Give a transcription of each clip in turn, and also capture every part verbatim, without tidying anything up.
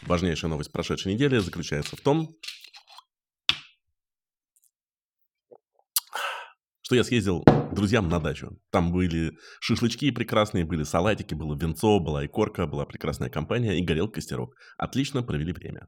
Важнейшая новость прошедшей недели заключается в том, что я съездил к друзьям на дачу. Там были шашлычки прекрасные, были салатики, было винцо, была икорка, была прекрасная компания и горел костерок. Отлично провели время.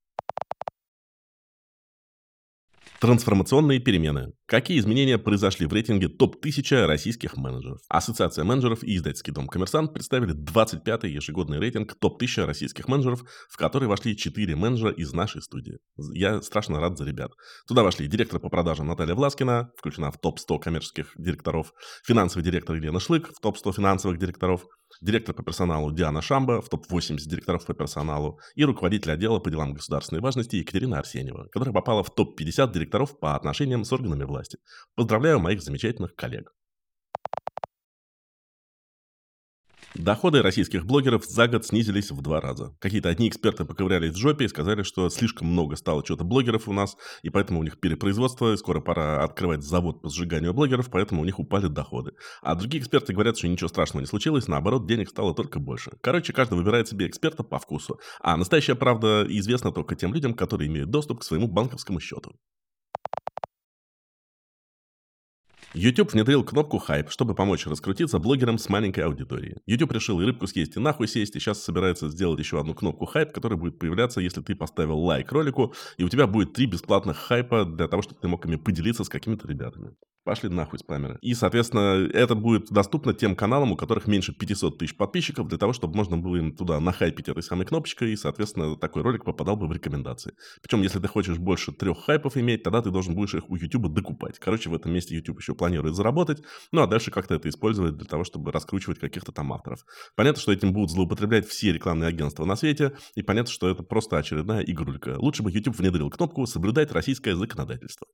Трансформационные перемены. Какие изменения произошли в рейтинге топ тысяча российских менеджеров? Ассоциация менеджеров и издательский дом «Коммерсант» представили двадцать пятый ежегодный рейтинг топ тысяча российских менеджеров, в который вошли четыре менеджера из нашей студии. Я страшно рад за ребят. Туда вошли директор по продажам Наталья Власкина, включена в топ сто коммерческих директоров, финансовый директор Елена Шлык в топ сто финансовых директоров, директор по персоналу Диана Шамба в топ восемьдесят директоров по персоналу и руководитель отдела по делам государственной важности Екатерина Арсеньева, которая попала в топ пятьдесят директоров по отношениям с органами власти. Поздравляю моих замечательных коллег. Доходы российских блогеров за год снизились в два раза. Какие-то одни эксперты поковырялись в жопе и сказали, что слишком много стало что-то блогеров у нас, и поэтому у них перепроизводство, и скоро пора открывать завод по сжиганию блогеров, поэтому у них упали доходы. А другие эксперты говорят, что ничего страшного не случилось, наоборот, денег стало только больше. Короче, каждый выбирает себе эксперта по вкусу. А настоящая правда известна только тем людям, которые имеют доступ к своему банковскому счету. YouTube внедрил кнопку «Хайп», чтобы помочь раскрутиться блогерам с маленькой аудиторией. YouTube решил и рыбку съесть, и нахуй сесть, и сейчас собирается сделать еще одну кнопку «Хайп», которая будет появляться, если ты поставил лайк ролику, и у тебя будет три бесплатных хайпа для того, чтобы ты мог ими поделиться с какими-то ребятами. Пошли нахуй спамеры. И, соответственно, это будет доступно тем каналам, у которых меньше пятьсот тысяч подписчиков, для того, чтобы можно было им туда нахайпить этой самой кнопочкой, и, соответственно, такой ролик попадал бы в рекомендации. Причем, если ты хочешь больше трех хайпов иметь, тогда ты должен будешь их у YouTube докупать. Короче, в этом месте YouTube еще планирует заработать, ну а дальше как-то это использовать для того, чтобы раскручивать каких-то там авторов. Понятно, что этим будут злоупотреблять все рекламные агентства на свете, и понятно, что это просто очередная игрулька. Лучше бы YouTube внедрил кнопку «Соблюдать российское законодательство».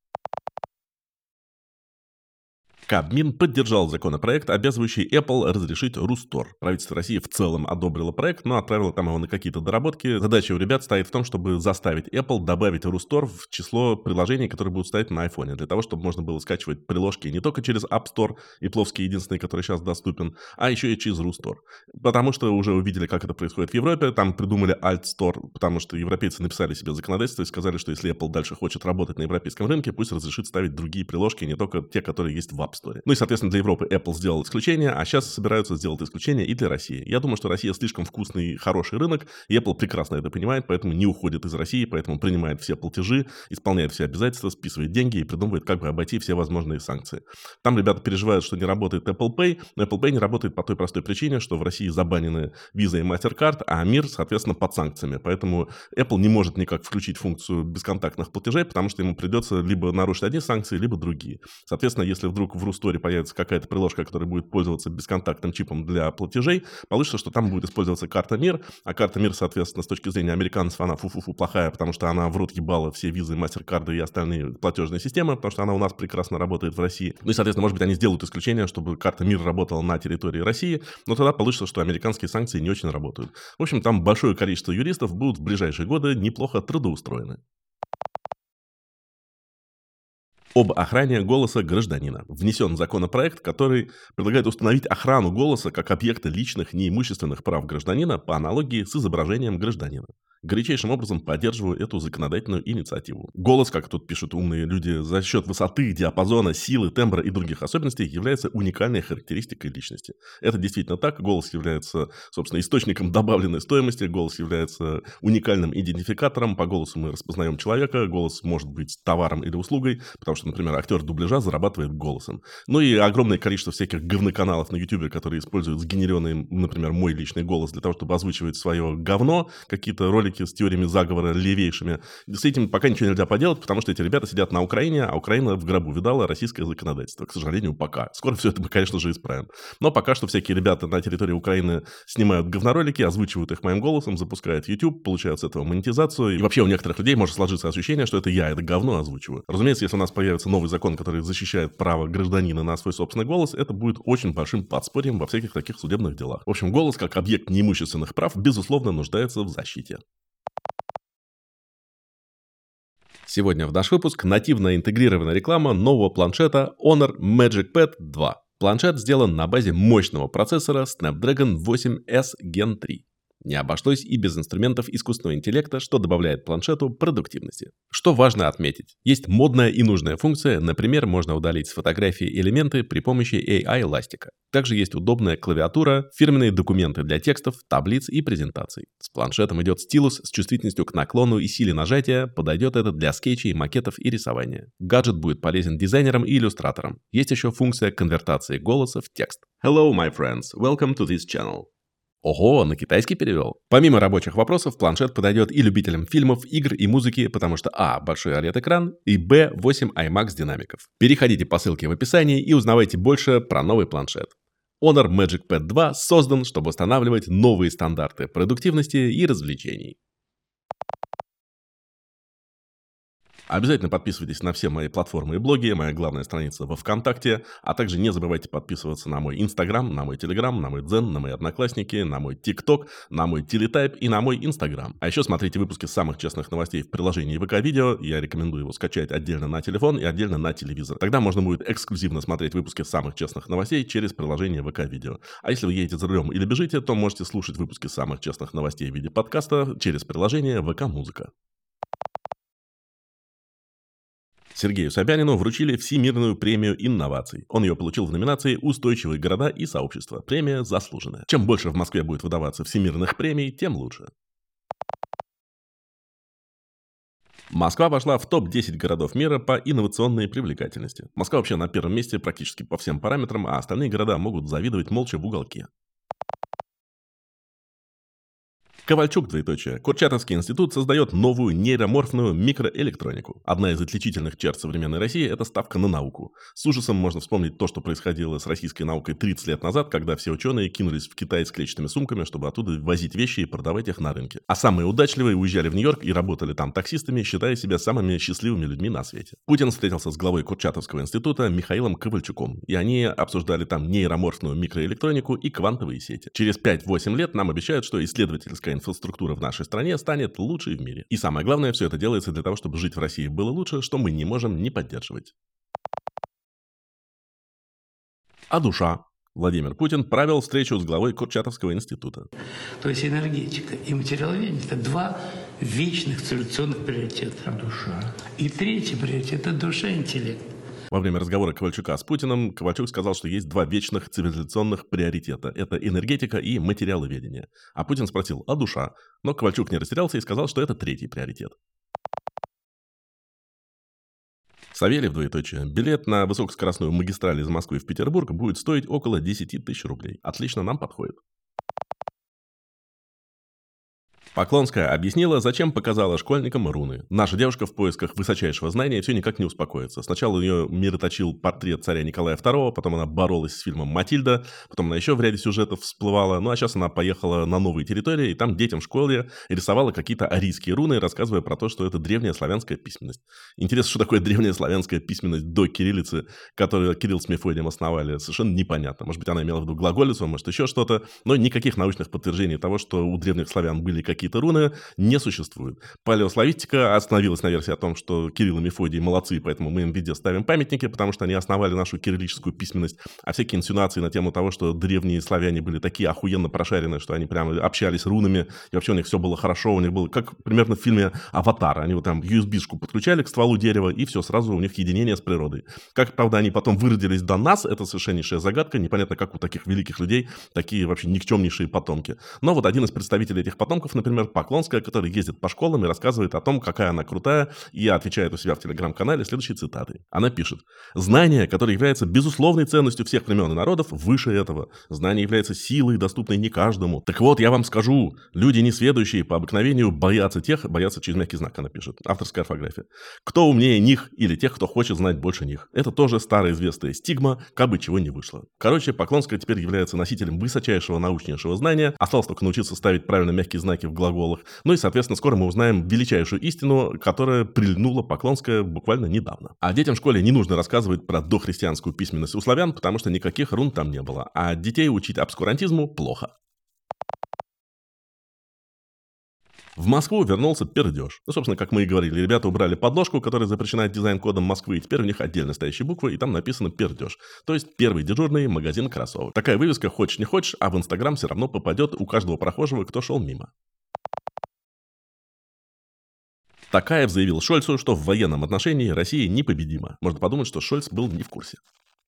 Кабмин поддержал законопроект, обязывающий Apple разрешить Рустор. Правительство России в целом одобрило проект, но отправило там его на какие-то доработки. Задача у ребят стоит в том, чтобы заставить Apple добавить Рустор в число приложений, которые будут стоять на iPhone, для того, чтобы можно было скачивать приложки не только через App Store, и Пловский единственный, который сейчас доступен, а еще и через Рустор. Потому что уже увидели, как это происходит в Европе, там придумали Alt Store, потому что европейцы написали себе законодательство и сказали, что если Apple дальше хочет работать на европейском рынке, пусть разрешит ставить другие приложки, не только те, которые есть в App Store. Ну и, соответственно, для Европы Apple сделал исключение, а сейчас собираются сделать исключение и для России. Я думаю, что Россия слишком вкусный, хороший рынок, и Apple прекрасно это понимает, поэтому не уходит из России, поэтому принимает все платежи, исполняет все обязательства, списывает деньги и придумывает, как бы обойти все возможные санкции. Там ребята переживают, что не работает Apple Pay, но Apple Pay не работает по той простой причине, что в России забанены Visa и MasterCard, а мир, соответственно, под санкциями. Поэтому Apple не может никак включить функцию бесконтактных платежей, потому что ему придется либо нарушить одни санкции, либо другие. Соответственно, если вдруг в Русторе появится какая-то приложка, которая будет пользоваться бесконтактным чипом для платежей, получится, что там будет использоваться карта МИР, а карта МИР, соответственно, с точки зрения американцев, она фу-фу-фу плохая, потому что она в рот ебала все визы, MasterCard и остальные платежные системы, потому что она у нас прекрасно работает в России. Ну и, соответственно, может быть, они сделают исключение, чтобы карта МИР работала на территории России, но тогда получится, что американские санкции не очень работают. В общем, там большое количество юристов будут в ближайшие годы неплохо трудоустроены. Об охране голоса гражданина. Внесен законопроект, который предлагает установить охрану голоса как объекта личных неимущественных прав гражданина по аналогии с изображением гражданина. Горячейшим образом поддерживаю эту законодательную инициативу. Голос, как тут пишут умные люди, за счет высоты, диапазона, силы, тембра и других особенностей является уникальной характеристикой личности. Это действительно так. Голос является, собственно, источником добавленной стоимости. Голос является уникальным идентификатором. По голосу мы распознаем человека. Голос может быть товаром или услугой, потому что, например, актер дубляжа зарабатывает голосом. Ну и огромное количество всяких говноканалов на YouTube, которые используют сгенерированный, например, мой личный голос для того, чтобы озвучивать свое говно, какие-то ролики с теориями заговора левейшими. С этим пока ничего нельзя поделать, потому что эти ребята сидят на Украине, а Украина в гробу видала российское законодательство. К сожалению, пока. Скоро все это мы, конечно же, исправим. Но пока что всякие ребята на территории Украины снимают говноролики, озвучивают их моим голосом, запускают YouTube, получают с этого монетизацию. И вообще у некоторых людей может сложиться ощущение, что это я это говно озвучиваю. Разумеется, если у нас появится новый закон, который защищает право гражданина на свой собственный голос, это будет очень большим подспорьем во всяких таких судебных делах. В общем, голос как объект неимущественных прав, безусловно, нуждается в защите. Сегодня в наш выпуск нативно интегрированная реклама нового планшета Honor Magic Pad два. Планшет сделан на базе мощного процессора Snapdragon восемь эс Gen три. Не обошлось и без инструментов искусственного интеллекта, что добавляет планшету продуктивности. Что важно отметить, есть модная и нужная функция, например, можно удалить с фотографии элементы при помощи эй ай-ластика. Также есть удобная клавиатура, фирменные документы для текстов, таблиц и презентаций. С планшетом идет стилус с чувствительностью к наклону и силе нажатия, подойдет это для скетчей, макетов и рисования. Гаджет будет полезен дизайнерам и иллюстраторам. Есть еще функция конвертации голоса в текст. Hello, my friends, welcome to this channel. Ого, на китайский перевел. Помимо рабочих вопросов, планшет подойдет и любителям фильмов, игр и музыки, потому что а. большой о лед-экран и б. восемь IMAX динамиков. Переходите по ссылке в описании и узнавайте больше про новый планшет. Honor Magic Pad два создан, чтобы устанавливать новые стандарты продуктивности и развлечений. Обязательно подписывайтесь на все мои платформы и блоги, моя главная страница во ВКонтакте, а также не забывайте подписываться на мой Инстаграм, на мой Телеграм, на мой Дзен, на мои Одноклассники, на мой ТикТок, на мой Телетайп и на мой Инстаграм. А еще смотрите выпуски самых честных новостей в приложении ВК-видео, я рекомендую его скачать отдельно на телефон и отдельно на телевизор. Тогда можно будет эксклюзивно смотреть выпуски самых честных новостей через приложение ВК-видео. А если вы едете за рулем или бежите, то можете слушать выпуски самых честных новостей в виде подкаста через приложение ВК-музыка. Сергею Собянину вручили Всемирную премию инноваций. Он ее получил в номинации «Устойчивые города и сообщества». Премия заслуженная. Чем больше в Москве будет выдаваться всемирных премий, тем лучше. Москва вошла в топ десять городов мира по инновационной привлекательности. Москва вообще на первом месте практически по всем параметрам, а остальные города могут завидовать молча в уголке. Ковальчук, двоеточие. Курчатовский институт создает новую нейроморфную микроэлектронику. Одна из отличительных черт современной России – это ставка на науку. С ужасом можно вспомнить то, что происходило с российской наукой тридцать лет назад, когда все ученые кинулись в Китай с клетчатыми сумками, чтобы оттуда возить вещи и продавать их на рынке. А самые удачливые уезжали в Нью-Йорк и работали там таксистами, считая себя самыми счастливыми людьми на свете. Путин встретился с главой Курчатовского института Михаилом Ковальчуком, и они обсуждали там нейроморфную микроэлектронику и квантовые сети. Через пять-восемь лет нам обещают, что исследовательская инфраструктура в нашей стране станет лучшей в мире. И самое главное, все это делается для того, чтобы жить в России было лучше, что мы не можем не поддерживать. А душа? Владимир Путин провел встречу с главой Курчатовского института. То есть энергетика и материаловедение – это два вечных цивилизационных приоритета. А душа? И третий приоритет – это душа и интеллект. Во время разговора Ковальчука с Путиным Ковальчук сказал, что есть два вечных цивилизационных приоритета. Это энергетика и материаловедение. А Путин спросил, а душа? Но Ковальчук не растерялся и сказал, что это третий приоритет. Савельев, двоеточие. Билет на высокоскоростную магистраль из Москвы в Петербург будет стоить около десять тысяч рублей. Отлично, нам подходит. Поклонская объяснила, зачем показала школьникам руны. Наша девушка в поисках высочайшего знания все никак не успокоится. Сначала у нее мироточил портрет царя Николая второго, потом она боролась с фильмом «Матильда», потом она еще в ряде сюжетов всплывала, ну а сейчас она поехала на новые территории, и там детям в школе рисовала какие-то арийские руны, рассказывая про то, что это древняя славянская письменность. Интересно, что такое древняя славянская письменность до кириллицы, которую Кирилл с Мефодием основали, совершенно непонятно. Может быть, она имела в виду глаголицу, может еще что-то, но никаких научных подтверждений того, что у древних славян были какие-то Какие-то руны, не существует. Палеославистика остановилась на версии о том, что Кирилл и Мефодий молодцы, поэтому мы им везде ставим памятники, потому что они основали нашу кириллическую письменность. А всякие инсинуации на тему того, что древние славяне были такие охуенно прошаренные, что они прямо общались рунами, и вообще у них все было хорошо, у них было как примерно в фильме «Аватар». Они вот там ю эс би-шку подключали к стволу дерева, и все, сразу у них единение с природой. Как, правда, они потом выродились до нас, это совершеннейшая загадка, непонятно, как у таких великих людей такие вообще никчемнейшие потомки. Но вот один из представителей этих потомков, например, Поклонская, которая ездит по школам и рассказывает о том, какая она крутая, и отвечает у себя в телеграм-канале следующей цитатой. Она пишет: «Знание, которое является безусловной ценностью всех племен и народов, выше этого. Знание является силой, доступной не каждому. Так вот, я вам скажу, люди, несведущие по обыкновению, боятся тех, боятся через мягкий знак», она пишет, авторская орфография, «кто умнее них или тех, кто хочет знать больше них. Это тоже старая известная стигма, как бы чего не вышло». Короче, Поклонская теперь является носителем высочайшего научнейшего знания, осталось только научиться ставить правильно мягкие знаки в глаголах. Ну и, соответственно, скоро мы узнаем величайшую истину, которая прильнула Поклонская буквально недавно. А детям в школе не нужно рассказывать про дохристианскую письменность у славян, потому что никаких рун там не было. А детей учить обскурантизму плохо. В Москву вернулся пердеж. Ну, собственно, как мы и говорили, ребята убрали подложку, которая запрещена дизайн-кодом Москвы, и теперь у них отдельно стоящие буквы, и там написано пердеж. То есть первый дежурный магазин кроссовок. Такая вывеска хочешь не хочешь, а в Инстаграм все равно попадет у каждого прохожего, кто шел мимо. Такаев заявил Шольцу, что в военном отношении Россия непобедима. Можно подумать, что Шольц был не в курсе.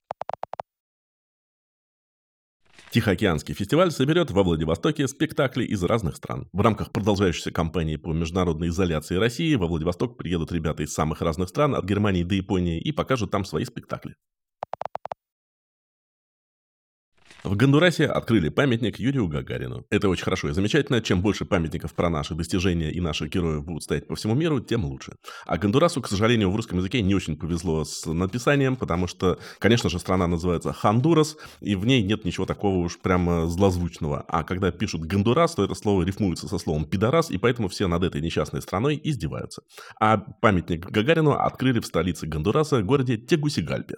Тихоокеанский фестиваль соберет во Владивостоке спектакли из разных стран. В рамках продолжающейся кампании по международной изоляции России во Владивосток приедут ребята из самых разных стран, от Германии до Японии, и покажут там свои спектакли. В Гондурасе открыли памятник Юрию Гагарину. Это очень хорошо и замечательно. Чем больше памятников про наши достижения и наших героев будут стоять по всему миру, тем лучше. А Гондурасу, к сожалению, в русском языке не очень повезло с написанием, потому что, конечно же, страна называется Хондурас, и в ней нет ничего такого уж прямо злозвучного. А когда пишут Гондурас, то это слово рифмуется со словом пидорас, и поэтому все над этой несчастной страной издеваются. А памятник Гагарину открыли в столице Гондураса, городе Тегусигальпе.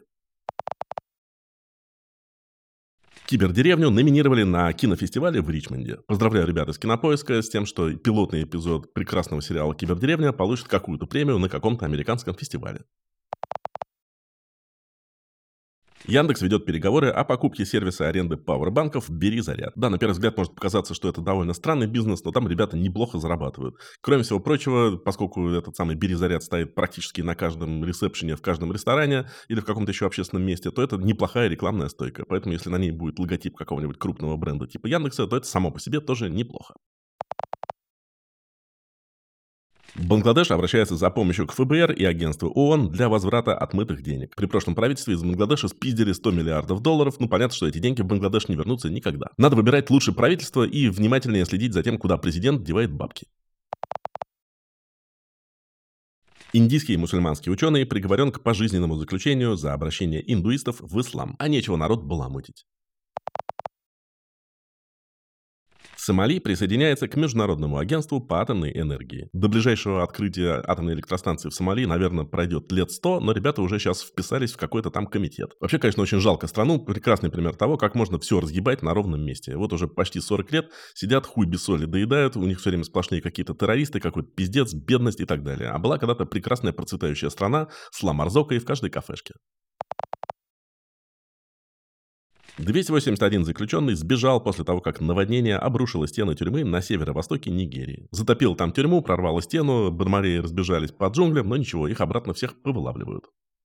Кибердеревню номинировали на кинофестивале в Ричмонде. Поздравляю ребят из Кинопоиска с тем, что пилотный эпизод прекрасного сериала «Кибердеревня» получит какую-то премию на каком-то американском фестивале. Яндекс ведет переговоры о покупке сервиса аренды пауэрбанков «Бери заряд». Да, на первый взгляд может показаться, что это довольно странный бизнес, но там ребята неплохо зарабатывают. Кроме всего прочего, поскольку этот самый «Бери заряд» стоит практически на каждом ресепшене, в каждом ресторане или в каком-то еще общественном месте, то это неплохая рекламная стойка. Поэтому если на ней будет логотип какого-нибудь крупного бренда типа Яндекса, то это само по себе тоже неплохо. Бангладеш обращается за помощью к эф бэ эр и агентству ООН для возврата отмытых денег. При прошлом правительстве из Бангладеша спиздили сто миллиардов долларов, ну понятно, что эти деньги в Бангладеш не вернутся никогда. Надо выбирать лучшее правительство и внимательнее следить за тем, куда президент девает бабки. Индийский мусульманский ученый приговорен к пожизненному заключению за обращение индуистов в ислам, а нечего народ баламутить. Сомали присоединяется к Международному агентству по атомной энергии. До ближайшего открытия атомной электростанции в Сомали, наверное, пройдет лет сто, но ребята уже сейчас вписались в какой-то там комитет. Вообще, конечно, очень жалко страну. Прекрасный пример того, как можно все разгибать на ровном месте. Вот уже почти сорок лет сидят, хуй без соли доедают, у них все время сплошные какие-то террористы, какой-то пиздец, бедность и так далее. А была когда-то прекрасная процветающая страна с ламарзокой в каждой кафешке. двести восемьдесят один заключенный сбежал после того, как наводнение обрушило стены тюрьмы на северо-востоке Нигерии. Затопило там тюрьму, прорвало стену, бормареи разбежались по джунглям, но ничего, их обратно всех повылавливают.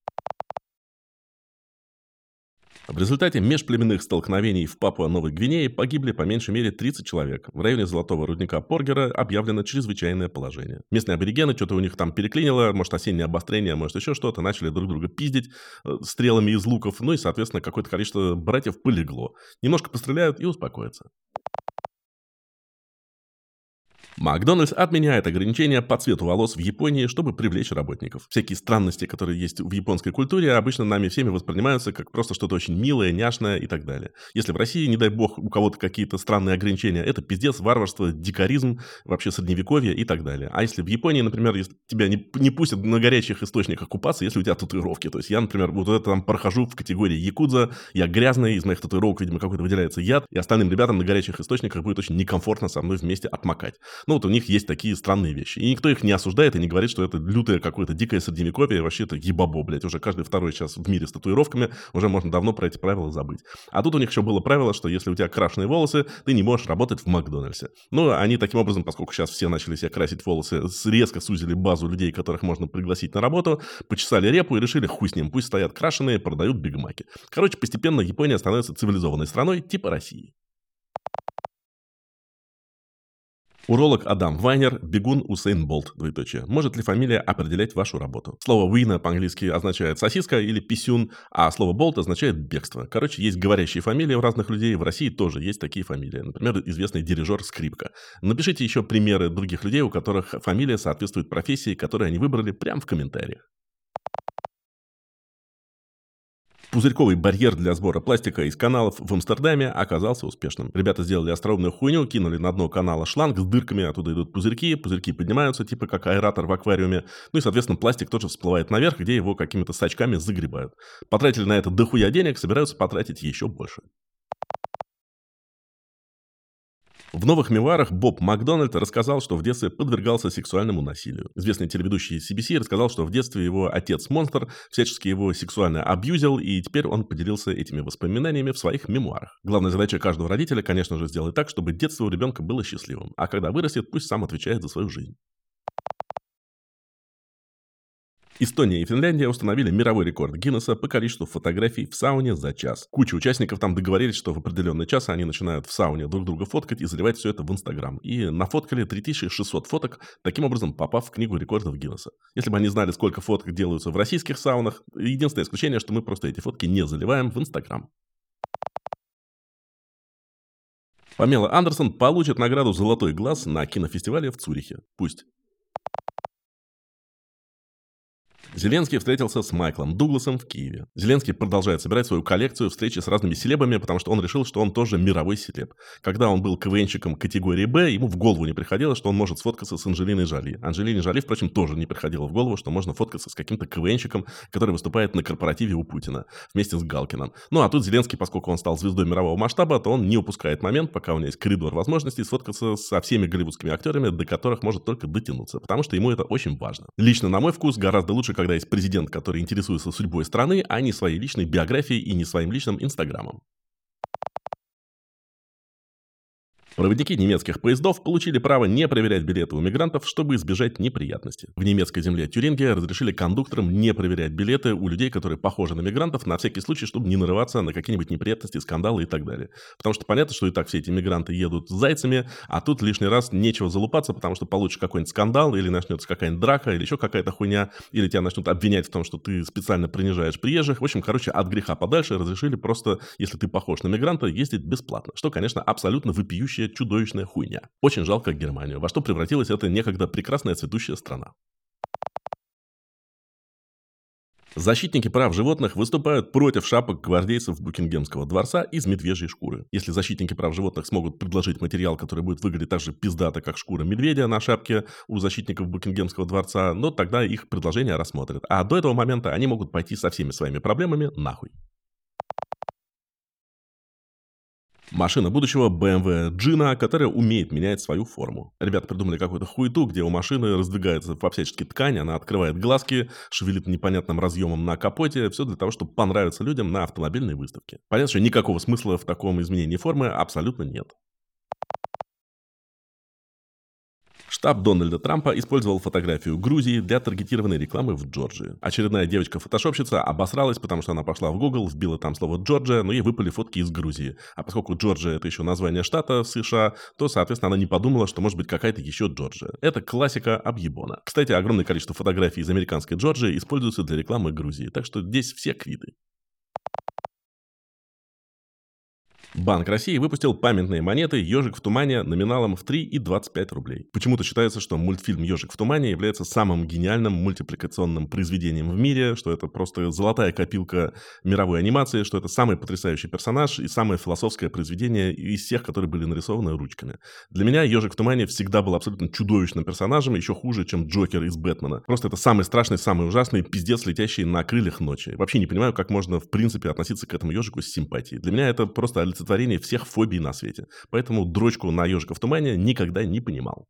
В результате межплеменных столкновений в Папуа-Новой Гвинее погибли по меньшей мере тридцать человек. В районе золотого рудника Поргера объявлено чрезвычайное положение. Местные аборигены, что-то у них там переклинило, может осеннее обострение, может еще что-то, начали друг друга пиздить э, стрелами из луков, ну и, соответственно, какое-то количество братьев полегло. Немножко постреляют и успокоятся. Макдональдс отменяет ограничения по цвету волос в Японии, чтобы привлечь работников. Всякие странности, которые есть в японской культуре, обычно нами всеми воспринимаются как просто что-то очень милое, няшное и так далее. Если в России, не дай бог, у кого-то какие-то странные ограничения, это пиздец, варварство, дикаризм, вообще средневековье и так далее. А если в Японии, например, если тебя не, не пустят на горячих источниках купаться, если у тебя татуировки. То есть я, например, вот это там прохожу в категории якудза, я грязный, из моих татуировок, видимо, какой-то выделяется яд, и остальным ребятам на горячих источниках будет очень некомфортно со мной вместе отмокать. Ну, вот у них есть такие странные вещи. И никто их не осуждает и не говорит, что это лютое какое-то дикое средневековье, вообще это ебабо, блядь. Уже каждый второй сейчас в мире с татуировками, уже можно давно про эти правила забыть. А тут у них еще было правило, что если у тебя крашеные волосы, ты не можешь работать в Макдональдсе. Ну, они таким образом, поскольку сейчас все начали себе красить волосы, резко сузили базу людей, которых можно пригласить на работу, почесали репу и решили, хуй с ним, пусть стоят крашеные, продают бигмаки. Короче, постепенно Япония становится цивилизованной страной типа России. Уролог Адам Вайнер, бегун Усейн Болт, двоеточие. Может ли фамилия определять вашу работу? Слово «вина» по-английски означает «сосиска» или «писюн», а слово «болт» означает «бегство». Короче, есть говорящие фамилии у разных людей, в России тоже есть такие фамилии. Например, известный дирижер Скрипка. Напишите еще примеры других людей, у которых фамилия соответствует профессии, которую они выбрали, прямо в комментариях. Пузырьковый барьер для сбора пластика из каналов в Амстердаме оказался успешным. Ребята сделали остроумную хуйню, кинули на дно канала шланг с дырками, оттуда идут пузырьки, пузырьки поднимаются, типа как аэратор в аквариуме. Ну и, соответственно, пластик тоже всплывает наверх, где его какими-то сачками загребают. Потратили на это дохуя денег, собираются потратить еще больше. В новых мемуарах Боб Макдональд рассказал, что в детстве подвергался сексуальному насилию. Известный телеведущий си би си рассказал, что в детстве его отец-монстр всячески его сексуально абьюзил, и теперь он поделился этими воспоминаниями в своих мемуарах. Главная задача каждого родителя, конечно же, сделать так, чтобы детство у ребенка было счастливым, а когда вырастет, пусть сам отвечает за свою жизнь. Эстония и Финляндия установили мировой рекорд Гиннесса по количеству фотографий в сауне за час. Куча участников там договорились, что в определенный час они начинают в сауне друг друга фоткать и заливать все это в Инстаграм. И нафоткали три тысячи шестьсот фоток, таким образом попав в книгу рекордов Гиннесса. Если бы они знали, сколько фоток делаются в российских саунах, единственное исключение, что мы просто эти фотки не заливаем в Инстаграм. Памела Андерсон получит награду «Золотой глаз» на кинофестивале в Цюрихе. Пусть. Зеленский встретился с Майклом Дугласом в Киеве. Зеленский продолжает собирать свою коллекцию встречи с разными селебами, потому что он решил, что он тоже мировой селеб. Когда он был КВНщиком категории «Б», ему в голову не приходило, что он может сфоткаться с Анджелиной Джоли. Анджелине Джоли, впрочем, тоже не приходило в голову, что можно фоткаться с каким-то КВНщиком, который выступает на корпоративе у Путина вместе с Галкиным. Ну а тут Зеленский, поскольку он стал звездой мирового масштаба, то он не упускает момент, пока у него есть коридор возможностей, сфоткаться со всеми голливудскими актерами, до которых может только дотянуться, потому что ему это очень важно. Лично, на мой вкус, гораздо лучше, когда есть президент, который интересуется судьбой страны, а не своей личной биографией и не своим личным инстаграмом. Проводники немецких поездов получили право не проверять билеты у мигрантов, чтобы избежать неприятностей. В немецкой земле Тюрингия разрешили кондукторам не проверять билеты у людей, которые похожи на мигрантов, на всякий случай, чтобы не нарываться на какие-нибудь неприятности, скандалы и так далее. Потому что понятно, что и так все эти мигранты едут с зайцами, а тут лишний раз нечего залупаться, потому что получишь какой-нибудь скандал, или начнется какая-нибудь драка, или еще какая-то хуйня, или тебя начнут обвинять в том, что ты специально принижаешь приезжих. В общем, короче, от греха подальше разрешили просто, если ты похож на мигранта, ездить бесплатно. Что, конечно, абсолютно вопиющее чудовищная хуйня. Очень жалко Германию, во что превратилась эта некогда прекрасная цветущая страна. Защитники прав животных выступают против шапок гвардейцев Букингемского дворца из медвежьей шкуры. Если защитники прав животных смогут предложить материал, который будет выглядеть так же пиздато, как шкура медведя на шапке у защитников Букингемского дворца, но тогда их предложение рассмотрят. А до этого момента они могут пойти со всеми своими проблемами нахуй. Машина будущего бэ эм вэ Джина, которая умеет менять свою форму. Ребята придумали какую-то хуету, где у машины раздвигается по-всячески ткань, она открывает глазки, шевелит непонятным разъемом на капоте, все для того, чтобы понравиться людям на автомобильной выставке. Понятно, что никакого смысла в таком изменении формы абсолютно нет. Штаб Дональда Трампа использовал фотографию Грузии для таргетированной рекламы в Джорджии. Очередная девочка-фотошопщица обосралась, потому что она пошла в Google, вбила там слово «Джорджия», но ей выпали фотки из Грузии. А поскольку Джорджия — это еще название штата в США, то, соответственно, она не подумала, что может быть какая-то еще Джорджия. Это классика объебона. Кстати, огромное количество фотографий из американской Джорджии используются для рекламы Грузии, так что здесь все квиты. Банк России выпустил памятные монеты «Ежик в тумане» номиналом в три и двадцать пять рублей. Почему-то считается, что мультфильм «Ежик в тумане» является самым гениальным мультипликационным произведением в мире, что это просто золотая копилка мировой анимации, что это самый потрясающий персонаж и самое философское произведение из всех, которые были нарисованы ручками. Для меня «Ежик в тумане» всегда был абсолютно чудовищным персонажем, еще хуже, чем Джокер из Бэтмена. Просто это самый страшный, самый ужасный пиздец, летящий на крыльях ночи. Вообще не понимаю, как можно в принципе относиться к этому ежику с симпатией. Для меня это просто олицетворение всех фобий на свете. Поэтому дрочку на «Ежика в тумане» никогда не понимал.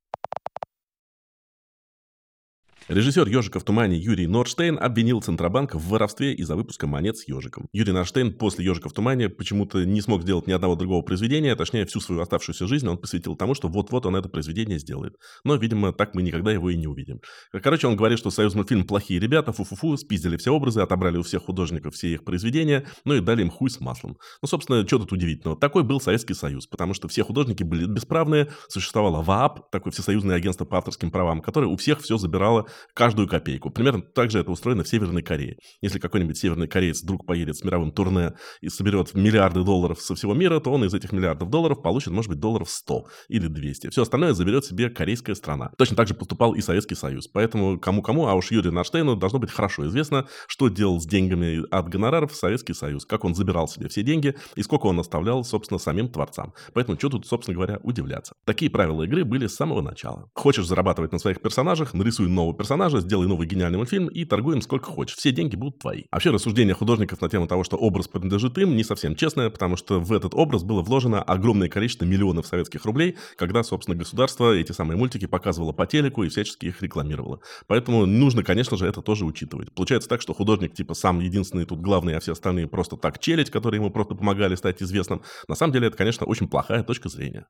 Режиссер «Ежика в тумане» Юрий Норштейн обвинил Центробанк в воровстве из-за выпуска монет с ежиком. Юрий Норштейн после «Ежика в тумане» почему-то не смог сделать ни одного другого произведения, точнее, всю свою оставшуюся жизнь он посвятил тому, что вот-вот он это произведение сделает. Но, видимо, так мы никогда его и не увидим. Короче, он говорит, что Союзмультфильм плохие ребята, фу-фу-фу, спиздили все образы, отобрали у всех художников все их произведения, ну и дали им хуй с маслом. Ну, собственно, что тут удивительного? Такой был Советский Союз, потому что все художники были бесправные, существовало ВААП, такое всесоюзное агентство по авторским правам, которое у всех все забирало, каждую копейку. Примерно так же это устроено в Северной Корее. Если какой-нибудь северный кореец вдруг поедет с мировым турне и соберет миллиарды долларов со всего мира, то он из этих миллиардов долларов получит, может быть, долларов сто или двести. Все остальное заберет себе корейская страна. Точно так же поступал и Советский Союз. Поэтому кому-кому, а уж Юрию Норштейну должно быть хорошо известно, что делал с деньгами от гонораров Советский Союз, как он забирал себе все деньги и сколько он оставлял, собственно, самим творцам. Поэтому что тут, собственно говоря, удивляться. Такие правила игры были с самого начала. Хочешь зарабатывать на своих персонажах, нарисуй нового персонажа, персонажа, сделай новый гениальный мультфильм и торгуем сколько хочешь. Все деньги будут твои. Вообще рассуждение художников на тему того, что образ принадлежит им, не совсем честное, потому что в этот образ было вложено огромное количество миллионов советских рублей, когда, собственно, государство эти самые мультики показывало по телеку и всячески их рекламировало. Поэтому нужно, конечно же, это тоже учитывать. Получается так, что художник типа сам единственный тут главный, а все остальные просто так челядь, которые ему просто помогали стать известным. На самом деле это, конечно, очень плохая точка зрения.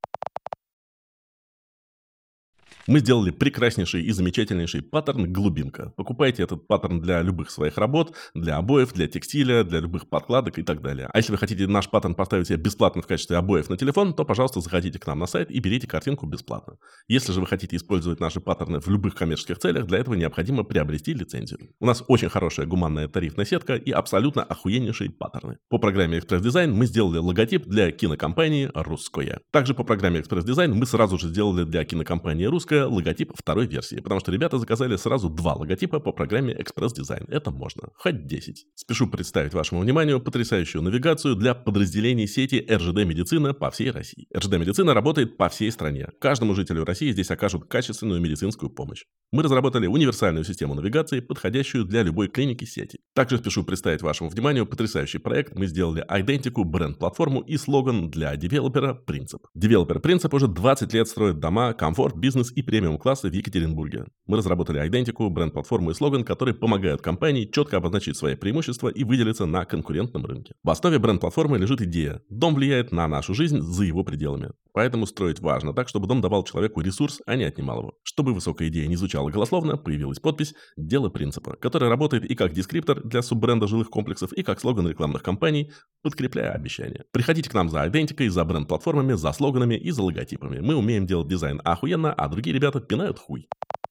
Мы сделали прекраснейший и замечательнейший паттерн «Глубинка». Покупайте этот паттерн для любых своих работ, для обоев, для текстиля, для любых подкладок и так далее. А если вы хотите наш паттерн поставить себе бесплатно в качестве обоев на телефон, то, пожалуйста, заходите к нам на сайт и берите картинку бесплатно. Если же вы хотите использовать наши паттерны в любых коммерческих целях, для этого необходимо приобрести лицензию. У нас очень хорошая гуманная тарифная сетка и абсолютно охуеннейшие паттерны. По программе «Экспресс-дизайн» мы сделали логотип для кинокомпании «Русское». Также по программе «Экспресс-дизайн» мы сразу же сделали для кинокомпании «Русское» логотип второй версии, потому что ребята заказали сразу два логотипа по программе «Экспресс-дизайн». Это можно. Хоть десять. Спешу представить вашему вниманию потрясающую навигацию для подразделений сети эр жэ дэ-медицина по всей России. эр жэ дэ-медицина работает по всей стране. Каждому жителю России здесь окажут качественную медицинскую помощь. Мы разработали универсальную систему навигации, подходящую для любой клиники сети. Также спешу представить вашему вниманию потрясающий проект. Мы сделали идентику, бренд-платформу и слоган для девелопера «Принцип». Девелопер «Принцип» уже двадцать лет строит дома, комфорт, бизнес и премиум классы в Екатеринбурге. Мы разработали идентику, бренд-платформу и слоган, которые помогают компании четко обозначить свои преимущества и выделиться на конкурентном рынке. В основе бренд-платформы лежит идея. Дом влияет на нашу жизнь за его пределами. Поэтому строить важно так, чтобы дом давал человеку ресурс, а не отнимал его. Чтобы высокая идея не звучала голословно, появилась подпись «Дело принципа», которая работает и как дескриптор для суббренда жилых комплексов, и как слоган рекламных кампаний, подкрепляя обещания. Приходите к нам за идентикой, за бренд-платформами, за слоганами и за логотипами. Мы умеем делать дизайн охуенно, а другие ребята пинают хуй.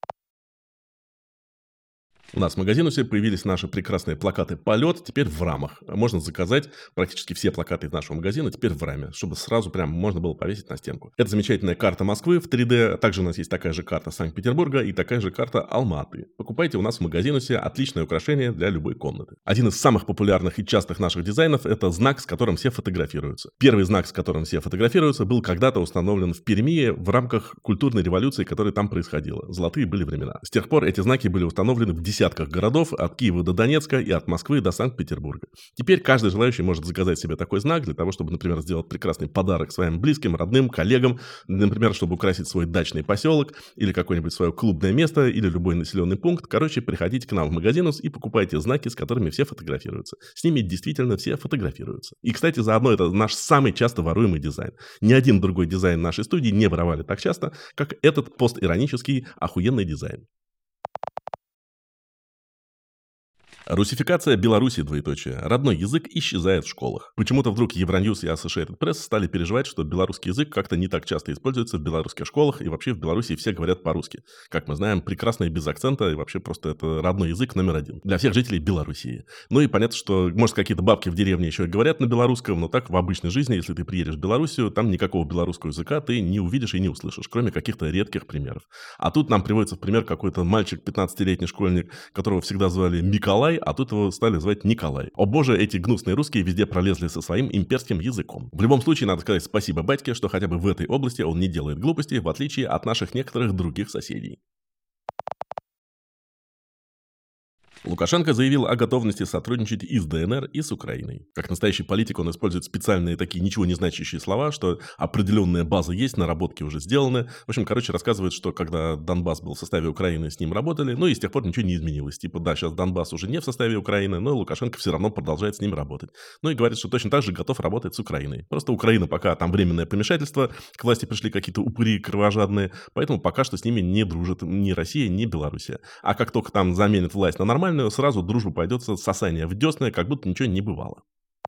У нас в Магазинусе появились наши прекрасные плакаты «Полет», теперь в рамах. Можно заказать практически все плакаты из нашего магазина теперь в раме, чтобы сразу прям можно было повесить на стенку. Это замечательная карта Москвы в три дэ, также у нас есть такая же карта Санкт-Петербурга и такая же карта Алматы. Покупайте у нас в Магазинусе, отличное украшение для любой комнаты. Один из самых популярных и частых наших дизайнов – это знак, с которым все фотографируются. Первый знак, с которым все фотографируются, был когда-то установлен в Перми в рамках культурной революции, которая там происходила. Золотые были времена. С тех пор эти знаки были установлены в десятках городов от Киева до Донецка и от Москвы до Санкт-Петербурга. Теперь каждый желающий может заказать себе такой знак для того, чтобы, например, сделать прекрасный подарок своим близким, родным, коллегам, например, чтобы украсить свой дачный поселок или какое-нибудь свое клубное место или любой населенный пункт. Короче, приходите к нам в Магазинус и покупайте знаки, с которыми все фотографируются. С ними действительно все фотографируются. И, кстати, заодно это наш самый часто воруемый дизайн. Ни один другой дизайн нашей студии не воровали так часто, как этот постиронический охуенный дизайн. Русификация Беларуси, двоеточие. Родной язык исчезает в школах. Почему-то вдруг Евроньюз и Associated Press стали переживать, что белорусский язык как-то не так часто используется в белорусских школах, и вообще в Беларуси все говорят по-русски. Как мы знаем, прекрасно и без акцента, и вообще просто это родной язык номер один для всех жителей Белоруссии. Ну и понятно, что, может, какие-то бабки в деревне еще и говорят на белорусском, но так в обычной жизни, если ты приедешь в Белоруссию, там никакого белорусского языка ты не увидишь и не услышишь, кроме каких-то редких примеров. А тут нам приводится в пример какой-то мальчик, пятнадцатилетний школьник, которого всегда звали Миколай, а тут его стали звать Николай. О боже, эти гнусные русские везде пролезли со своим имперским языком. В любом случае, надо сказать спасибо батьке, что хотя бы в этой области он не делает глупостей, в отличие от наших некоторых других соседей. Лукашенко заявил о готовности сотрудничать и с дэ эн эр, и с Украиной. Как настоящий политик он использует специальные такие ничего не значащие слова, что определенная база есть, наработки уже сделаны. В общем, короче, рассказывает, что когда Донбасс был в составе Украины, с ним работали, ну и с тех пор ничего не изменилось. Типа, да, сейчас Донбасс уже не в составе Украины, но Лукашенко все равно продолжает с ним работать. Ну и говорит, что точно так же готов работать с Украиной. Просто Украина пока там временное помешательство, к власти пришли какие-то упыри кровожадные, поэтому пока что с ними не дружит ни Россия, ни Белоруссия. А как только там заменят власть на нормальную, сразу дружба пойдет с сосания в десны, как будто ничего не бывало.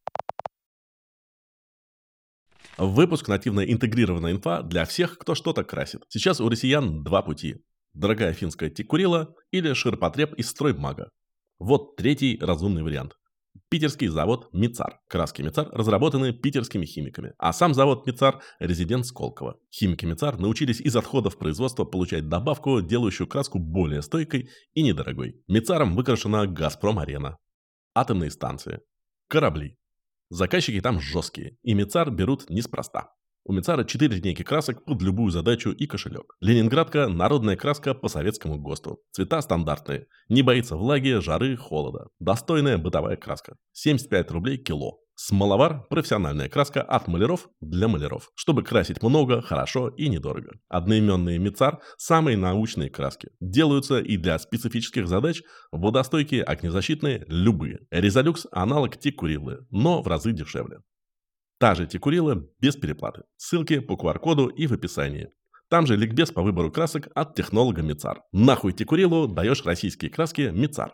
Выпуск «Нативная интегрированная инфа» для всех, кто что-то красит. Сейчас у россиян два пути. Дорогая финская текурила или ширпотреб из строймага. Вот третий разумный вариант. Питерский завод «Мицар». Краски «Мицар» разработаны питерскими химиками, а сам завод «Мицар» – резидент Сколково. Химики «Мицар» научились из отходов производства получать добавку, делающую краску более стойкой и недорогой. «Мицаром» выкрашена «Газпром-арена», атомные станции, корабли. Заказчики там жесткие, и «Мицар» берут неспроста. У Мицара четыре линейки красок под любую задачу и кошелек. Ленинградка – народная краска по советскому ГОСТу. Цвета стандартные. Не боится влаги, жары, холода. Достойная бытовая краска. семьдесят пять рублей кило. Смоловар – профессиональная краска от маляров для маляров, чтобы красить много, хорошо и недорого. Одноименные Мицар – самые научные краски. Делаются и для специфических задач водостойкие, огнезащитные, любые. Резолюкс – аналог Текурилы, но в разы дешевле. Та же Текурила без переплаты. Ссылки по ку ар-коду и в описании. Там же ликбез по выбору красок от технолога Мицар. Нахуй Текурилу, даешь российские краски Мицар.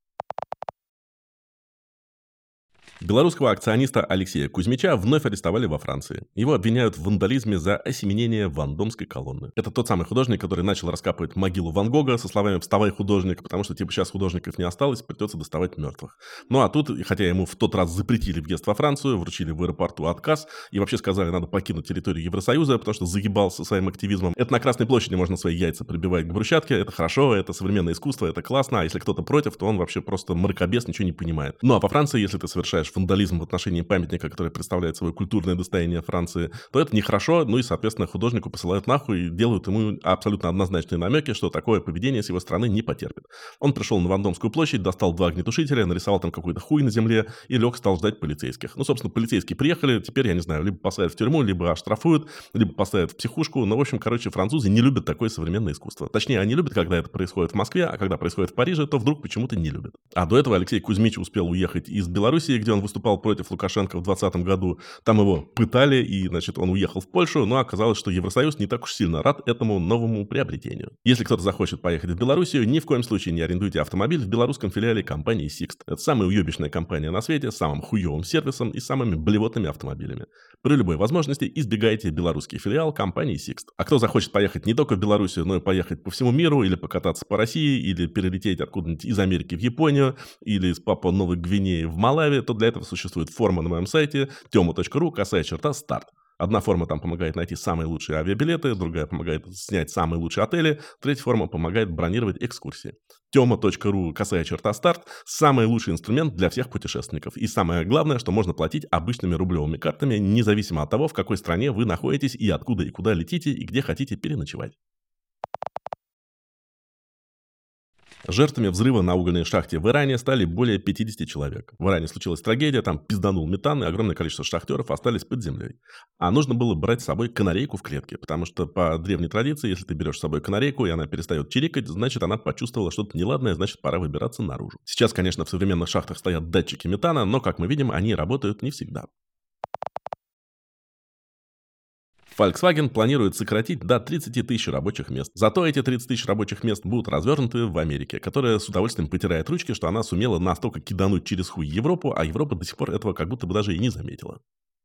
Белорусского акциониста Алексея Кузьмича вновь арестовали во Франции. Его обвиняют в вандализме за осеменение вандомской колонны. Это тот самый художник, который начал раскапывать могилу Ван Гога со словами «вставай, художник», потому что типа сейчас художников не осталось, придется доставать мертвых. Ну а тут, хотя ему в тот раз запретили въезд во Францию, вручили в аэропорту отказ и вообще сказали, надо покинуть территорию Евросоюза, потому что загибался своим активизмом. Это на Красной площади можно свои яйца прибивать к брусчатке, это хорошо, это современное искусство, это классно, а если кто-то против, то он вообще просто мракобес, ничего не понимает. Ну а по Франции, если ты совершаешь вандализм в отношении памятника, который представляет собой культурное достояние Франции, то это нехорошо, ну и, соответственно, художнику посылают нахуй и делают ему абсолютно однозначные намеки, что такое поведение с его стороны не потерпит. Он пришел на Вандомскую площадь, достал два огнетушителя, нарисовал там какой-то хуй на земле и лег, стал ждать полицейских. Ну, собственно, полицейские приехали, теперь, я не знаю, либо посадят в тюрьму, либо оштрафуют, либо поставят в психушку, но, в общем, короче, французы не любят такое современное искусство. Точнее, они любят, когда это происходит в Москве, а когда происходит в Париже, то вдруг почему-то не любят. А до этого Алексей Кузьмич успел уехать из Белоруссии, где он выступал против Лукашенко в двадцатом году. Там его пытали, и, значит, он уехал в Польшу, но оказалось, что Евросоюз не так уж сильно рад этому новому приобретению. Если кто-то захочет поехать в Белоруссию, ни в коем случае не арендуйте автомобиль в белорусском филиале компании Sixt. Это самая уебищная компания на свете, с самым хуевым сервисом и самыми блевотными автомобилями. При любой возможности избегайте белорусский филиал компании Sixt. А кто захочет поехать не только в Белоруссию, но и поехать по всему миру, или покататься по России, или перелететь откуда-нибудь из Америки в Японию, или из Папуа-Новой Гвинеи в Малави, то для этого существует форма на моем сайте тема точка ру, косая черта, старт. Одна форма там помогает найти самые лучшие авиабилеты, другая помогает снять самые лучшие отели, третья форма помогает бронировать экскурсии. тема точка ру, косая черта, старт – самый лучший инструмент для всех путешественников. И самое главное, что можно платить обычными рублевыми картами, независимо от того, в какой стране вы находитесь и откуда и куда летите, и где хотите переночевать. Жертвами взрыва на угольной шахте в Иране стали более пятидесяти человек. В Иране случилась трагедия, там пизданул метан, и огромное количество шахтеров остались под землей. А нужно было брать с собой канарейку в клетке, потому что по древней традиции, если ты берешь с собой канарейку, и она перестает чирикать, значит, она почувствовала что-то неладное, значит, пора выбираться наружу. Сейчас, конечно, в современных шахтах стоят датчики метана, но, как мы видим, они работают не всегда. Volkswagen планирует сократить до тридцати тысяч рабочих мест. Зато эти тридцать тысяч рабочих мест будут развернуты в Америке, которая с удовольствием потирает ручки, что она сумела настолько кидануть через хуй Европу, а Европа до сих пор этого как будто бы даже и не заметила.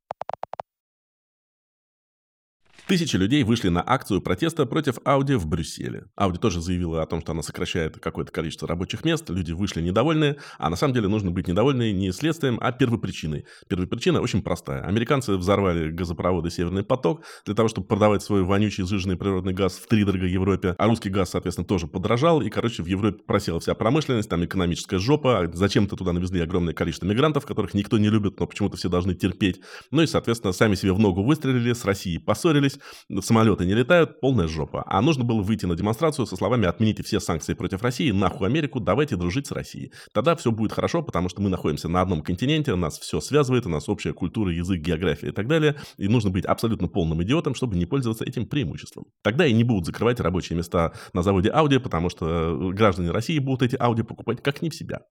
Тысячи людей вышли на акцию протеста против Audi в Брюсселе. Audi тоже заявила о том, что она сокращает какое-то количество рабочих мест, люди вышли недовольные, а на самом деле нужно быть недовольны не следствием, а первопричиной. Первопричина очень простая. Американцы взорвали газопроводы «Северный поток» для того, чтобы продавать свой вонючий сжиженный природный газ втридорога Европе, а русский газ, соответственно, тоже подорожал, и, короче, в Европе просела вся промышленность, там экономическая жопа, зачем-то туда навезли огромное количество мигрантов, которых никто не любит, но почему-то все должны терпеть. Ну и, соответственно, сами себе в ногу выстрелили, с Россией поссорились, самолеты не летают, полная жопа. А нужно было выйти на демонстрацию со словами «отмените все санкции против России, нахуй Америку, давайте дружить с Россией». Тогда все будет хорошо, потому что мы находимся на одном континенте, нас все связывает, у нас общая культура, язык, география и так далее, и нужно быть абсолютно полным идиотом, чтобы не пользоваться этим преимуществом. Тогда и не будут закрывать рабочие места на заводе Audi, потому что граждане России будут эти Audi покупать как не в себя.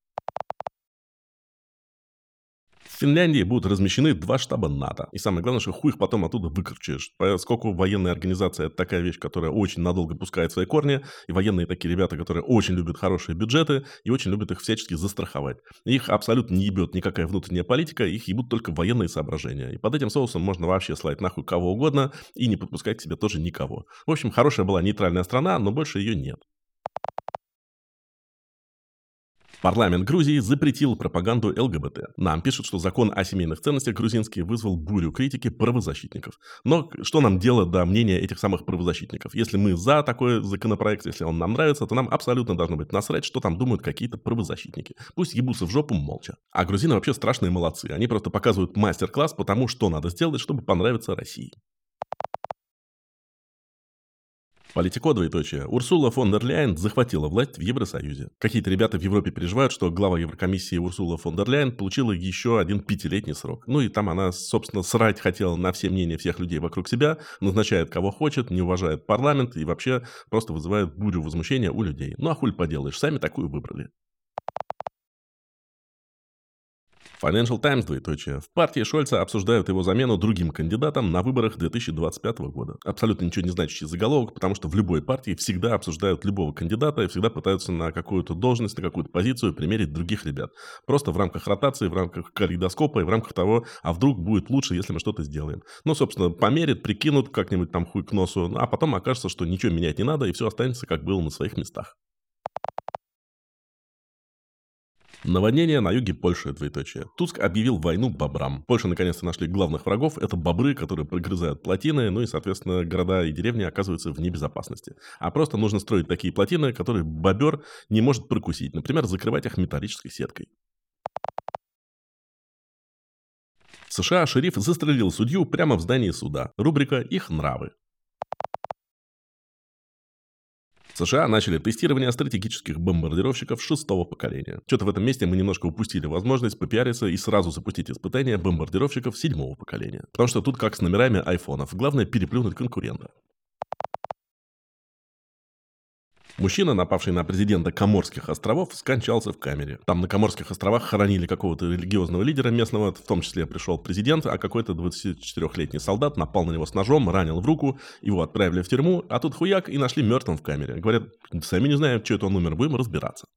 В Финляндии будут размещены два штаба НАТО. И самое главное, что хуй их потом оттуда выкручиваешь. Поскольку военная организация – это такая вещь, которая очень надолго пускает свои корни, и военные такие ребята, которые очень любят хорошие бюджеты и очень любят их всячески застраховать. Их абсолютно не ебет никакая внутренняя политика, их ебут только военные соображения. И под этим соусом можно вообще слать нахуй кого угодно и не подпускать к себе тоже никого. В общем, хорошая была нейтральная страна, но больше ее нет. Парламент Грузии запретил пропаганду ЛГБТ. Нам пишут, что закон о семейных ценностях грузинский вызвал бурю критики правозащитников. Но что нам дело до мнения этих самых правозащитников? Если мы за такой законопроект, если он нам нравится, то нам абсолютно должно быть насрать, что там думают какие-то правозащитники. Пусть ебутся в жопу молча. А грузины вообще страшные молодцы. Они просто показывают мастер-класс по тому, что надо сделать, чтобы понравиться России. Политико, двоеточие. Урсула фон дер Ляйен захватила власть в Евросоюзе. Какие-то ребята в Европе переживают, что глава Еврокомиссии Урсула фон дер Ляйен получила еще один пятилетний срок. Ну и там она, собственно, срать хотела на все мнения всех людей вокруг себя, назначает кого хочет, не уважает парламент и вообще просто вызывает бурю возмущения у людей. Ну а хуль поделаешь, сами такую выбрали. Financial Times, двоеточие. В партии Шольца обсуждают его замену другим кандидатом на выборах две тысячи двадцать пятого года. Абсолютно ничего не значащий заголовок, потому что в любой партии всегда обсуждают любого кандидата и всегда пытаются на какую-то должность, на какую-то позицию примерить других ребят. Просто в рамках ротации, в рамках калейдоскопа и в рамках того, а вдруг будет лучше, если мы что-то сделаем. Ну, собственно, померят, прикинут как-нибудь там хуй к носу, а потом окажется, что ничего менять не надо и все останется, как было на своих местах. Наводнение на юге Польши, двоеточие. Туск объявил войну бобрам. Польша наконец-то нашли главных врагов. Это бобры, которые прогрызают плотины, ну и, соответственно, города и деревни оказываются в небезопасности. А просто нужно строить такие плотины, которые бобер не может прокусить. Например, закрывать их металлической сеткой. В США шериф застрелил судью прямо в здании суда. Рубрика «Их нравы». США начали тестирование стратегических бомбардировщиков шестого поколения. Что-то в этом месте мы немножко упустили возможность попиариться и сразу запустить испытания бомбардировщиков седьмого поколения. Потому что тут как с номерами айфонов. Главное переплюнуть конкурента. Мужчина, напавший на президента Коморских островов, скончался в камере. Там на Коморских островах хоронили какого-то религиозного лидера местного, в том числе пришел президент, а какой-то двадцатичетырёхлетний солдат напал на него с ножом, ранил в руку, его отправили в тюрьму, а тут хуяк и нашли мертвым в камере. Говорят, сами не знаем, что это он умер, будем разбираться.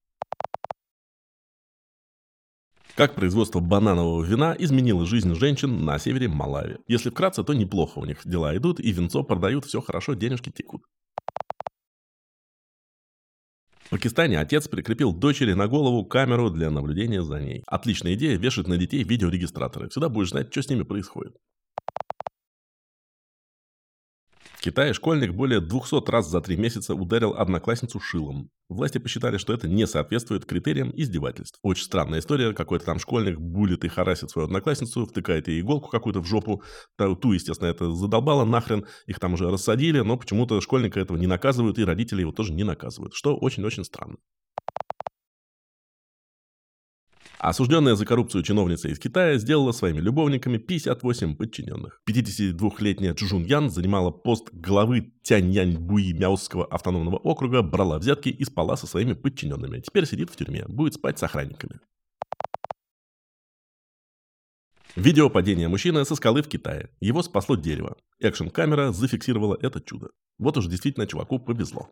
Как производство бананового вина изменило жизнь женщин на севере Малави. Если вкратце, то неплохо у них дела идут, и винцо продают, все хорошо, денежки текут. В Пакистане отец прикрепил дочери на голову камеру для наблюдения за ней. Отличная идея — вешать на детей видеорегистраторы. Всегда будешь знать, что с ними происходит. В Китае школьник более двухсот раз за три месяца ударил одноклассницу шилом. Власти посчитали, что это не соответствует критериям издевательств. Очень странная история. Какой-то там школьник булит и харасит свою одноклассницу, втыкает ей иголку какую-то в жопу. Ту, естественно, это задолбало нахрен. Их там уже рассадили, но почему-то школьника этого не наказывают, и родители его тоже не наказывают. Что очень-очень странно. Осужденная за коррупцию чиновница из Китая сделала своими любовниками пятьдесят восемь подчиненных. пятидесятидвухлетняя Чжун Ян занимала пост главы Тяньяньбуи Мяосского автономного округа, брала взятки и спала со своими подчиненными. Теперь сидит в тюрьме, будет спать с охранниками. Видео падения мужчины со скалы в Китае. Его спасло дерево. Экшн-камера зафиксировала это чудо. Вот уж действительно чуваку повезло.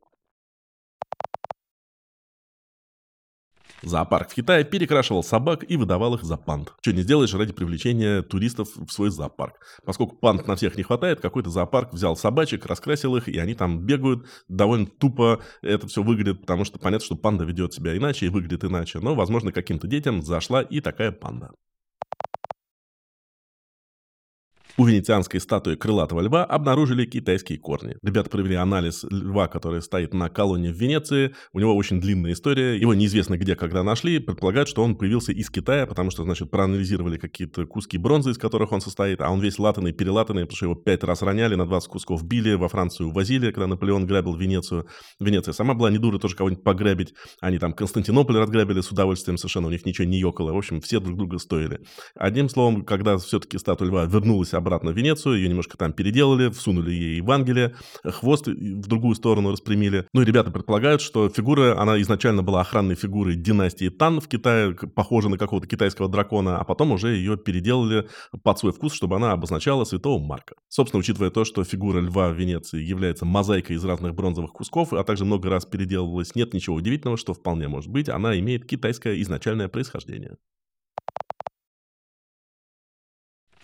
Зоопарк в Китае перекрашивал собак и выдавал их за панд. Что не сделаешь ради привлечения туристов в свой зоопарк. Поскольку панд на всех не хватает, какой-то зоопарк взял собачек, раскрасил их, и они там бегают. Довольно тупо это все выглядит, потому что понятно, что панда ведет себя иначе и выглядит иначе. Но, возможно, каким-то детям зашла и такая панда. У венецианской статуи крылатого льва обнаружили китайские корни. Ребята провели анализ льва, который стоит на колонне в Венеции. У него очень длинная история. Его неизвестно где, когда нашли. Предполагают, что он появился из Китая, потому что, значит, проанализировали какие-то куски бронзы, из которых он состоит. А он весь латанный, перелатанный, потому что его пять раз роняли, на двадцать кусков били, во Францию увозили, когда Наполеон грабил Венецию. Венеция сама была не дура тоже кого-нибудь пограбить. Они там Константинополь разграбили с удовольствием, совершенно у них ничего не ёкало. В общем, все друг друга стоили. Одним словом, когда все-таки статуя льва вернулась обратно в Венецию, ее немножко там переделали, всунули ей Евангелие, хвост в другую сторону распрямили. Ну и ребята предполагают, что фигура, она изначально была охранной фигурой династии Тан в Китае, похожа на какого-то китайского дракона, а потом уже ее переделали под свой вкус, чтобы она обозначала святого Марка. Собственно, учитывая то, что фигура льва в Венеции является мозаикой из разных бронзовых кусков, а также много раз переделывалась, нет ничего удивительного, что вполне может быть, она имеет китайское изначальное происхождение.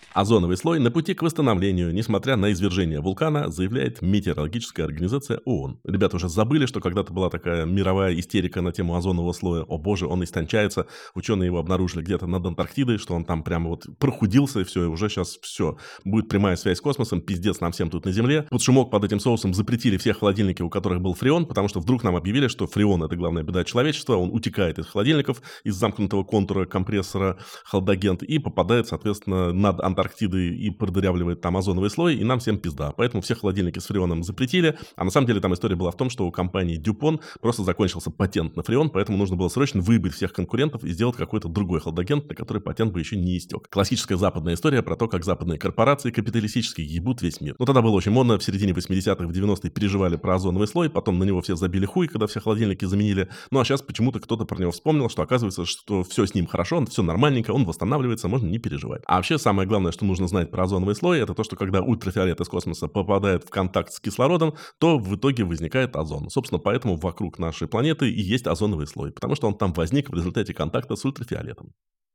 Озоновый слой на пути к восстановлению, несмотря на извержение вулкана, заявляет метеорологическая организация ООН. Ребята уже забыли, что когда-то была такая мировая истерика на тему озонового слоя. О боже, он истончается. Ученые его обнаружили где-то над Антарктидой, что он там прямо вот прохудился, и все, и уже сейчас все. Будет прямая связь с космосом, пиздец нам всем тут на Земле. Под шумок под этим соусом запретили все холодильники, у которых был фреон, потому что вдруг нам объявили, что фреон — это главная беда человечества, он утекает из холодильников, из замкнутого контура компрессора холодагент и попадает, соответственно, над Антарктидой и продырявливает там озоновый слой, и нам всем пизда. Поэтому все холодильники с фреоном запретили. А на самом деле там история была в том, что у компании Дюпон просто закончился патент на фреон, поэтому нужно было срочно выбить всех конкурентов и сделать какой-то другой холодагент, на который патент бы еще не истек. Классическая западная история про то, как западные корпорации капиталистические ебут весь мир. Но тогда было очень модно, в середине восьмидесятых, в девяностые переживали про озоновый слой, потом на него все забили хуй, когда все холодильники заменили. Ну а сейчас почему-то кто-то про него вспомнил, что оказывается, что все с ним хорошо, все нормальненько, он восстанавливается, можно не переживать. А вообще самое главное, что нужно знать про озоновый слой, это то, что когда ультрафиолет из космоса попадает в контакт с кислородом, то в итоге возникает озон. Собственно, поэтому вокруг нашей планеты и есть озоновый слой, потому что он там возник в результате контакта с ультрафиолетом.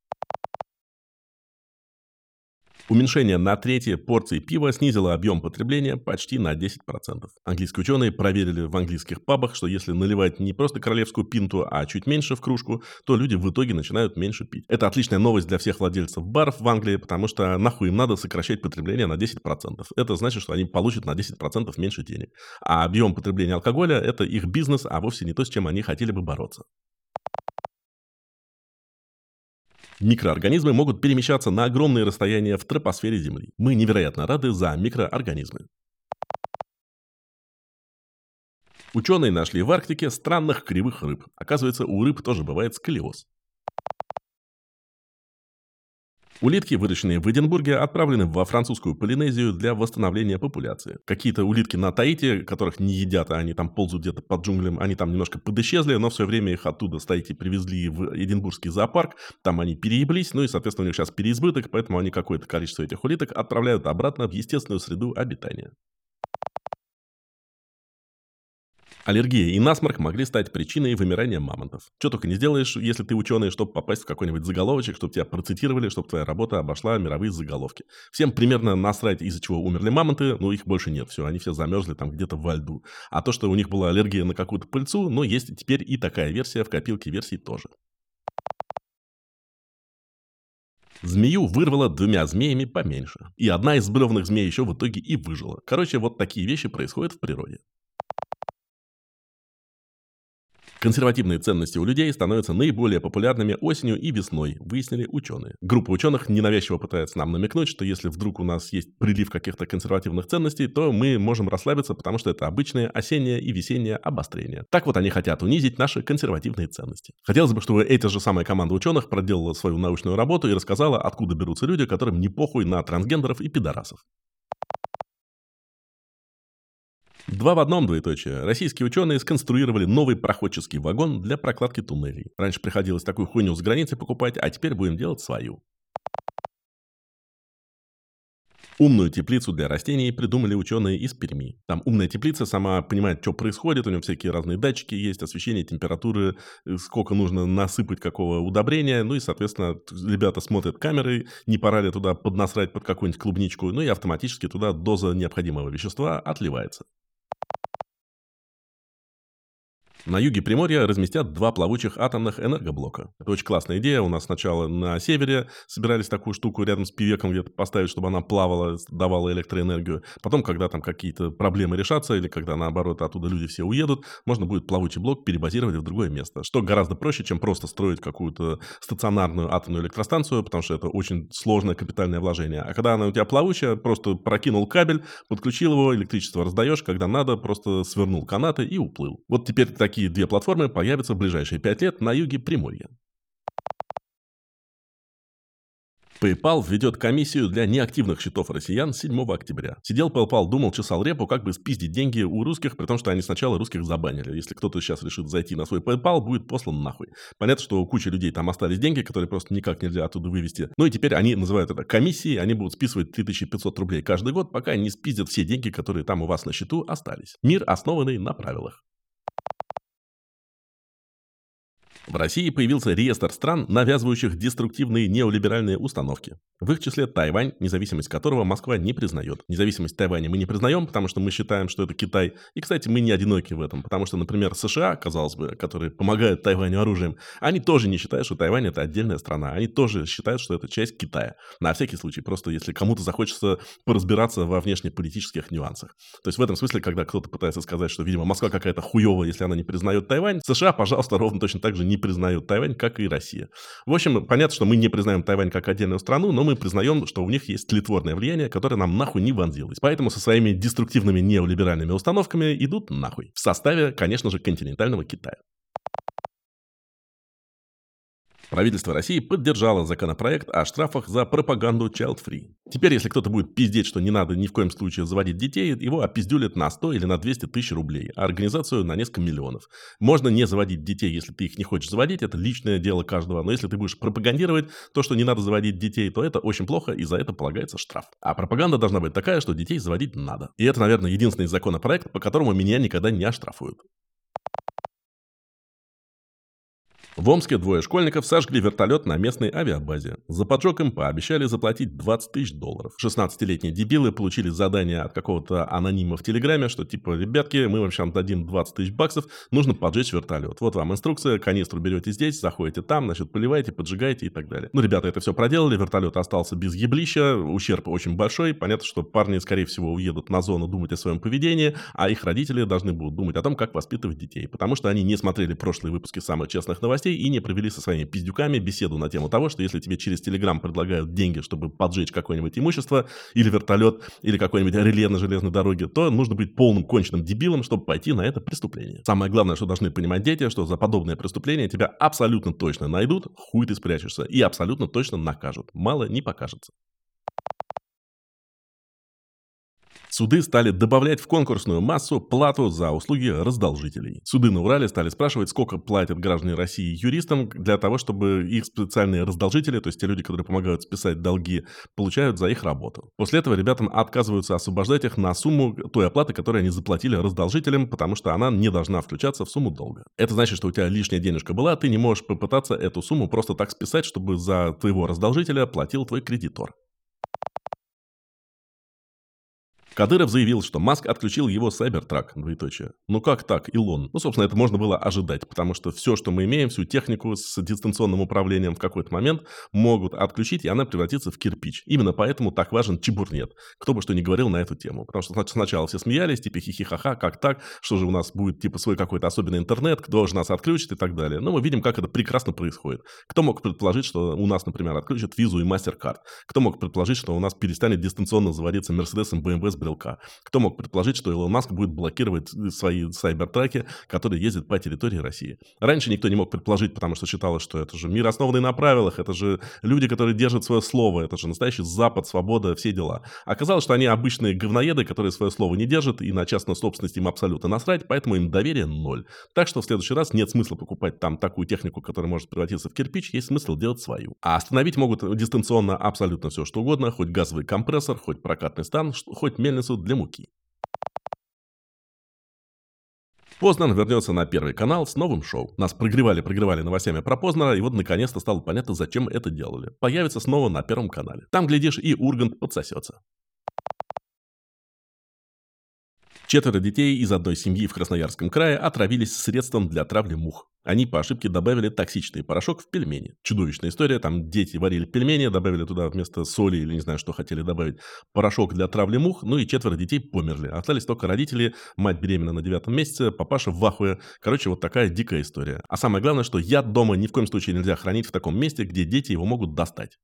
Уменьшение на трети порции пива снизило объем потребления почти на десять процентов. Английские ученые проверили в английских пабах, что если наливать не просто королевскую пинту, а чуть меньше в кружку, то люди в итоге начинают меньше пить. Это отличная новость для всех владельцев баров в Англии, потому что нахуй им надо сокращать потребление на десять процентов. Это значит, что они получат на десять процентов меньше денег. А объем потребления алкоголя – это их бизнес, а вовсе не то, с чем они хотели бы бороться. Микроорганизмы могут перемещаться на огромные расстояния в тропосфере Земли. Мы невероятно рады за микроорганизмы. Ученые нашли в Арктике странных кривых рыб. Оказывается, у рыб тоже бывает сколиоз. Улитки, выращенные в Эдинбурге, отправлены во французскую Полинезию для восстановления популяции. Какие-то улитки на Таити, которых не едят, а они там ползают где-то под джунглям, они там немножко подисчезли, но в свое время их оттуда с Таити привезли в Эдинбургский зоопарк, там они перееблись, ну и, соответственно, у них сейчас переизбыток, поэтому они какое-то количество этих улиток отправляют обратно в естественную среду обитания. Аллергия и насморк могли стать причиной вымирания мамонтов. Что только не сделаешь, если ты ученый, чтобы попасть в какой-нибудь заголовочек, чтобы тебя процитировали, чтобы твоя работа обошла мировые заголовки. Всем примерно насрать, из-за чего умерли мамонты, но их больше нет. Все, они все замерзли там где-то во льду. А то, что у них была аллергия на какую-то пыльцу, ну, есть теперь и такая версия, в копилке версий тоже. Змею вырвало двумя змеями поменьше. И одна из сбревных змей еще в итоге и выжила. Короче, вот такие вещи происходят в природе. Консервативные ценности у людей становятся наиболее популярными осенью и весной, выяснили ученые. Группа ученых ненавязчиво пытается нам намекнуть, что если вдруг у нас есть прилив каких-то консервативных ценностей, то мы можем расслабиться, потому что это обычное осеннее и весеннее обострение. Так вот они хотят унизить наши консервативные ценности. Хотелось бы, чтобы эта же самая команда ученых проделала свою научную работу и рассказала, откуда берутся люди, которым не похуй на трансгендеров и пидорасов. Два в одном, двоеточие. Российские ученые сконструировали новый проходческий вагон для прокладки туннелей. Раньше приходилось такую хуйню с границы покупать, а теперь будем делать свою. Умную теплицу для растений придумали ученые из Перми. Там умная теплица сама понимает, что происходит, у нее всякие разные датчики есть, освещение, температуры, сколько нужно насыпать какого удобрения, ну и, соответственно, ребята смотрят камеры, не пора ли туда поднасрать под какую-нибудь клубничку, ну и автоматически туда доза необходимого вещества отливается. На юге Приморья разместят два плавучих атомных энергоблока. Это очень классная идея. У нас сначала на севере собирались такую штуку рядом с Пивеком где-то поставить, чтобы она плавала, давала электроэнергию. Потом, когда там какие-то проблемы решатся, или когда, наоборот, оттуда люди все уедут, можно будет плавучий блок перебазировать в другое место. Что гораздо проще, чем просто строить какую-то стационарную атомную электростанцию, потому что это очень сложное капитальное вложение. А когда она у тебя плавучая, просто прокинул кабель, подключил его, электричество раздаешь, когда надо, просто свернул канаты и уплыл. Вот теперь такие Такие две платформы появятся в ближайшие пять лет на юге Приморья. PayPal введет комиссию для неактивных счетов россиян седьмого октября. Сидел PayPal, думал, чесал репу, как бы спиздить деньги у русских, при том, что они сначала русских забанили. Если кто-то сейчас решит зайти на свой PayPal, будет послан нахуй. Понятно, что у кучи людей там остались деньги, которые просто никак нельзя оттуда вывести. Ну и теперь они называют это комиссией, они будут списывать три тысячи пятьсот рублей каждый год, пока не спиздят все деньги, которые там у вас на счету остались. Мир, основанный на правилах. В России появился реестр стран, навязывающих деструктивные неолиберальные установки. В их числе Тайвань, независимость которого Москва не признает. Независимость Тайваня мы не признаем, потому что мы считаем, что это Китай. И, кстати, мы не одиноки в этом, потому что, например, США, казалось бы, которые помогают Тайваню оружием, они тоже не считают, что Тайвань — это отдельная страна. Они тоже считают, что это часть Китая. На всякий случай, просто если кому-то захочется поразбираться во внешнеполитических нюансах. То есть в этом смысле, когда кто-то пытается сказать, что, видимо, Москва какая-то хуевая, если она не признает Тайвань, США, пожалуйста, ровно точно так же не признают Тайвань, как и Россия. В общем, понятно, что мы не признаем Тайвань как отдельную страну, но мы признаем, что у них есть тлетворное влияние, которое нам нахуй не вонзилось. Поэтому со своими деструктивными неолиберальными установками идут нахуй. В составе, конечно же, континентального Китая. Правительство России поддержало законопроект о штрафах за пропаганду child-free. Теперь, если кто-то будет пиздеть, что не надо ни в коем случае заводить детей, его опиздюлят на сто или на двести тысяч рублей, а организацию на несколько миллионов. Можно не заводить детей, если ты их не хочешь заводить, это личное дело каждого, но если ты будешь пропагандировать то, что не надо заводить детей, то это очень плохо, и за это полагается штраф. А пропаганда должна быть такая, что детей заводить надо. И это, наверное, единственный законопроект, по которому меня никогда не оштрафуют. В Омске двое школьников сожгли вертолет на местной авиабазе. За поджог им пообещали заплатить двадцать тысяч долларов. шестнадцатилетние дебилы получили задание от какого-то анонима в Телеграме, что типа, ребятки, мы вам сейчас дадим двадцать тысяч баксов, нужно поджечь вертолет. Вот вам инструкция, канистру берете здесь, заходите там, значит, поливаете, поджигаете и так далее. Ну, ребята это все проделали, вертолет остался без еблища, ущерб очень большой. Понятно, что парни, скорее всего, уедут на зону думать о своем поведении, а их родители должны будут думать о том, как воспитывать детей. Потому что они не смотрели прошлые выпуски самых честных новостей и не провели со своими пиздюками беседу на тему того, что если тебе через Телеграм предлагают деньги, чтобы поджечь какое-нибудь имущество, или вертолет, или какой-нибудь реле на железной дороге, то нужно быть полным конченным дебилом, чтобы пойти на это преступление. Самое главное, что должны понимать дети, что за подобное преступление тебя абсолютно точно найдут, хуй ты спрячешься, и абсолютно точно накажут. Мало не покажется. Суды стали добавлять в конкурсную массу плату за услуги раздолжителей. Суды на Урале стали спрашивать, сколько платят граждане России юристам для того, чтобы их специальные раздолжители, то есть те люди, которые помогают списать долги, получают за их работу. После этого ребятам отказываются освобождать их на сумму той оплаты, которую они заплатили раздолжителям, потому что она не должна включаться в сумму долга. Это значит, что у тебя лишняя денежка была, ты не можешь попытаться эту сумму просто так списать, чтобы за твоего раздолжителя платил твой кредитор. Кадыров заявил, что Маск отключил его Cybertruck, двоеточие. Ну как так, Илон? Ну, собственно, это можно было ожидать, потому что все, что мы имеем, всю технику с дистанционным управлением в какой-то момент могут отключить, и она превратится в кирпич. Именно поэтому так важен чебурнет. Кто бы что ни говорил на эту тему. Потому что сначала все смеялись, типа хихихаха, как так, что же у нас будет типа свой какой-то особенный интернет, кто же нас отключит и так далее. Но мы видим, как это прекрасно происходит. Кто мог предположить, что у нас, например, отключат визу и MasterCard? Кто мог предположить, что у нас перестанет дистанционно заводиться Mercedes и бэ эм вэ с брелка? Кто мог предположить, что Илон Маск будет блокировать свои сайбертраки, которые ездят по территории России? Раньше никто не мог предположить, потому что считалось, что это же мир, основанный на правилах, это же люди, которые держат свое слово, это же настоящий Запад, свобода, все дела. Оказалось, что они обычные говноеды, которые свое слово не держат, и на частную собственность им абсолютно насрать, поэтому им доверие ноль. Так что в следующий раз нет смысла покупать там такую технику, которая может превратиться в кирпич, есть смысл делать свою. А остановить могут дистанционно абсолютно все, что угодно, хоть газовый компрессор, хоть прокатный стан, хоть мельницу для муки. Познан вернется на Первый канал с новым шоу. Нас прогревали-прогревали новостями про Познера, и вот наконец-то стало понятно, зачем это делали. Появится снова на Первом канале. Там, глядишь, и Ургант подсосется. Четверо детей из одной семьи в Красноярском крае отравились средством для травли мух. Они по ошибке добавили токсичный порошок в пельмени. Чудовищная история, там дети варили пельмени, добавили туда вместо соли или не знаю, что хотели добавить, порошок для травли мух, ну и четверо детей померли. Остались только родители, мать беременна на девятом месяце, папаша в ахуе. Короче, вот такая дикая история. А самое главное, что яд дома ни в коем случае нельзя хранить в таком месте, где дети его могут достать.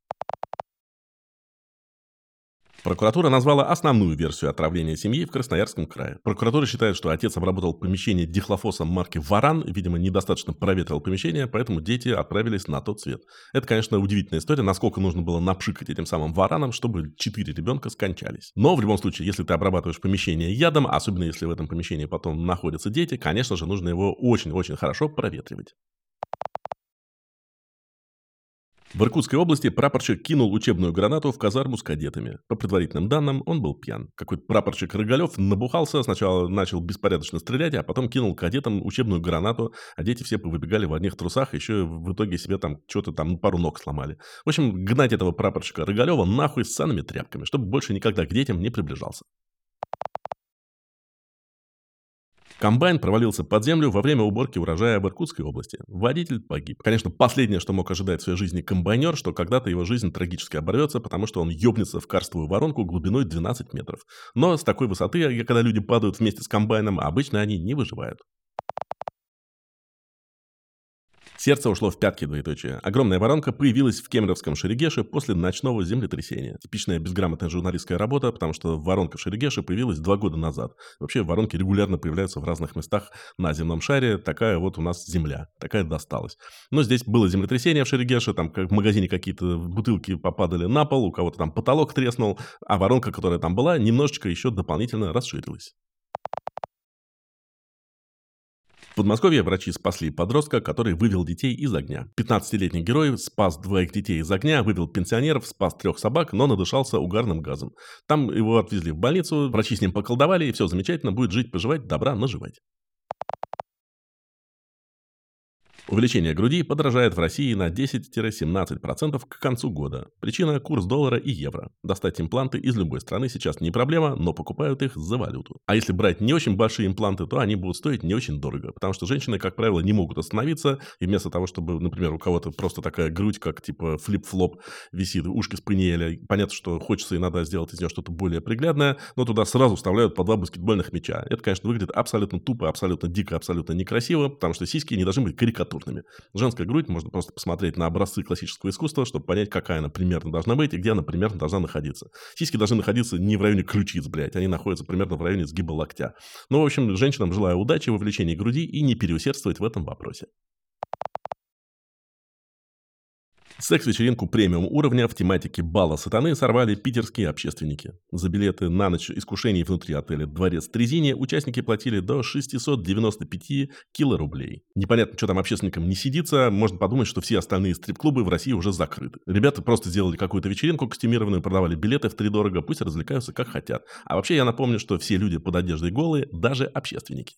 Прокуратура назвала основную версию отравления семьи в Красноярском крае. Прокуратура считает, что отец обработал помещение дихлофосом марки «Варан», видимо, недостаточно проветрил помещение, поэтому дети отправились на тот свет. Это, конечно, удивительная история, насколько нужно было напшикать этим самым вараном, чтобы четыре ребенка скончались. Но в любом случае, если ты обрабатываешь помещение ядом, особенно если в этом помещении потом находятся дети, конечно же, нужно его очень-очень хорошо проветривать. В Иркутской области прапорщик кинул учебную гранату в казарму с кадетами. По предварительным данным, он был пьян. Какой-то прапорщик Рыгалев набухался, сначала начал беспорядочно стрелять, а потом кинул кадетам учебную гранату, а дети все выбегали в одних трусах, еще в итоге себе там что-то там пару ног сломали. В общем, гнать этого прапорщика Рыгалева нахуй с ссаными тряпками, чтобы больше никогда к детям не приближался. Комбайн провалился под землю во время уборки урожая в Иркутской области. Водитель погиб. Конечно, последнее, что мог ожидать в своей жизни комбайнер, что когда-то его жизнь трагически оборвется, потому что он ёбнется в карстовую воронку глубиной двенадцать метров. Но с такой высоты, когда люди падают вместе с комбайном, обычно они не выживают. Сердце ушло в пятки, двоеточие. Огромная воронка появилась в Кемеровском Шерегеше после ночного землетрясения. Типичная безграмотная журналистская работа, потому что воронка в Шерегеше появилась два года назад. Вообще воронки регулярно появляются в разных местах на земном шаре. Такая вот у нас земля. Такая досталась. Но здесь было землетрясение в Шерегеше, там как в магазине какие-то бутылки попадали на пол, у кого-то там потолок треснул, а воронка, которая там была, немножечко еще дополнительно расширилась. В Подмосковье врачи спасли подростка, который вывел детей из огня. пятнадцатилетний герой спас двоих детей из огня, вывел пенсионеров, спас трех собак, но надышался угарным газом. Там его отвезли в больницу, врачи с ним поколдовали, и все замечательно, будет жить-поживать, добра наживать. Увеличение груди подорожает в России на десять-семнадцать процентов к концу года. Причина – курс доллара и евро. Достать импланты из любой страны сейчас не проблема, но покупают их за валюту. А если брать не очень большие импланты, то они будут стоить не очень дорого, потому что женщины, как правило, не могут остановиться, и вместо того, чтобы, например, у кого-то просто такая грудь, как типа флип-флоп висит, ушки спаниеля, понятно, что хочется и надо сделать из нее что-то более приглядное, но туда сразу вставляют по два баскетбольных мяча. Это, конечно, выглядит абсолютно тупо, абсолютно дико, абсолютно некрасиво, потому что сиськи не должны быть карикатурными. Женская грудь, можно просто посмотреть на образцы классического искусства, чтобы понять, какая она примерно должна быть и где она примерно должна находиться. Сиськи должны находиться не в районе ключиц, блядь, они находятся примерно в районе сгиба локтя. Ну, в общем, женщинам желаю удачи в увеличении груди и не переусердствовать в этом вопросе. Секс-вечеринку премиум уровня в тематике бала сатаны сорвали питерские общественники. За билеты на ночь искушений внутри отеля «Дворец Трезини» участники платили до шестьсот девяносто пять килорублей. Непонятно, что там общественникам не сидится, можно подумать, что все остальные стрип-клубы в России уже закрыты. Ребята просто сделали какую-то вечеринку костюмированную, продавали билеты втридорого, пусть развлекаются как хотят. А вообще я напомню, что все люди под одеждой голые, даже общественники.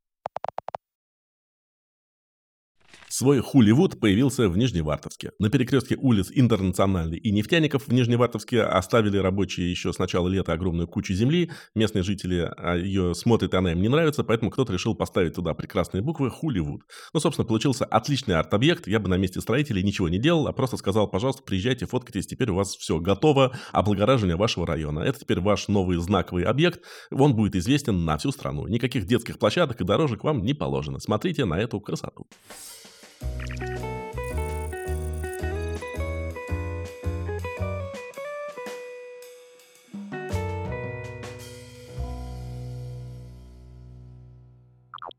Свой Хуливуд появился в Нижневартовске. На перекрестке улиц Интернациональной и Нефтяников в Нижневартовске оставили рабочие еще с начала лета огромную кучу земли. Местные жители ее смотрят, и она им не нравится, поэтому кто-то решил поставить туда прекрасные буквы Хуливуд. Ну, собственно, получился отличный арт-объект. Я бы на месте строителей ничего не делал, а просто сказал, пожалуйста, приезжайте, фоткайтесь, теперь у вас все готово, облагораживание вашего района. Это теперь ваш новый знаковый объект, он будет известен на всю страну. Никаких детских площадок и дорожек вам не положено. Смотрите на эту красоту.